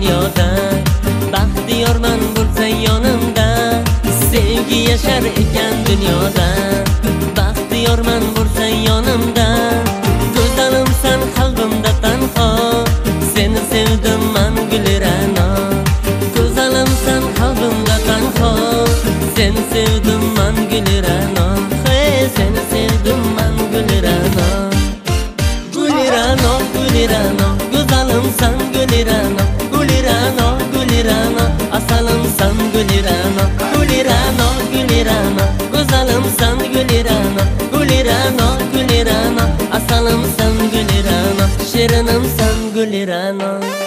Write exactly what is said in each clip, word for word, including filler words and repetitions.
dunyoda. Baxtiyorman bo'lsang yonimda, sevgi yashar ekan dunyoda. Baxtiyorman bo'lsang yonimda, go'zalimsan qalbimda tanho. Seni sevdim man Gulira'no, go'zalimsan qalbimda tanho. Seni sevdim man Gulira'no, hey seni sevdim man Gulira'no. Gulira'no, Gulira'no, go'zalimsan Gulira'no, Gulira'no, Gulira'no, asalimsan Gulira'no, Gulira'no, Gulira'no, go'zalimsan Gulira'no, Gulira'no, Gulira'no, asalimsan Gulira'no, shirinimsan Gulira'no.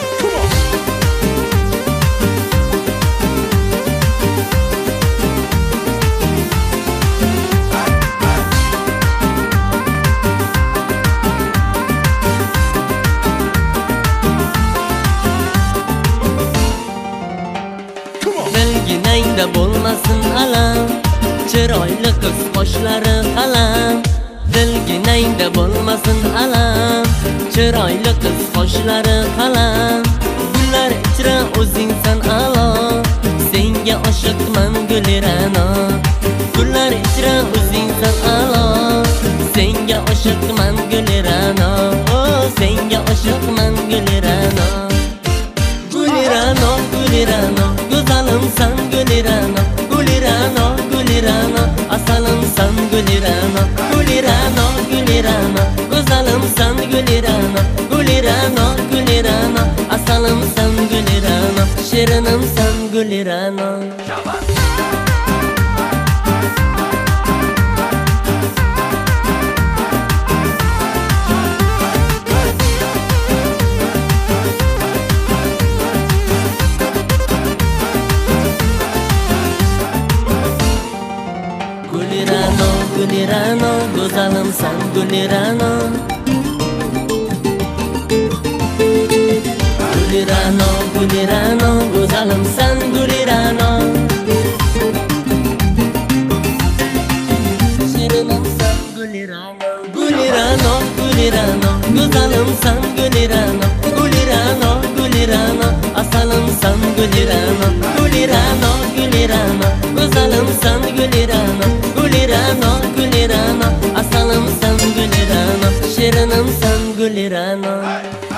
Dilginangda bo'lmasin alam, chiroyli qiz qoshlari qalam. Dilginangda bo'lmasin alam, chiroyli qiz qoshlari qalam. Gullar ichra o'zingsan a'lo, senga oshiqman Gulira'no. Gullar ichra o'zingsan a'lo, senga oshiqman Gulira'no. Oh, senga oshiqman Gulira'no. Gulira'no, Gulira'no, go'zalimsan Gulira'no, Gulira'no, Gulira'no, asalimsan Gulira'no, Gulira'no, Gulira'no, go'zalimsan Gulira'no, Gulira'no, Gulira'no, asalimsan Gulira'no, shirinimsan Gulira'no. Gulira'no, Gulira'no, go'zalimsan Gulira'no. Gulira'no, Gulira'no, go'zalimsan Gulira'no. Shirinimsan Gulira'no. Gulira'no, Gulira'no, go'zalimsan Gulira'no. Gulira'no, Gulira'no, asalimsan Gulira'no. Gulira'no, Gulira'no, go'zalimsan Gulira'no. Gulira'no, Gulira'no, asalimsan Gulira'no, shirinimsan Gulira'no.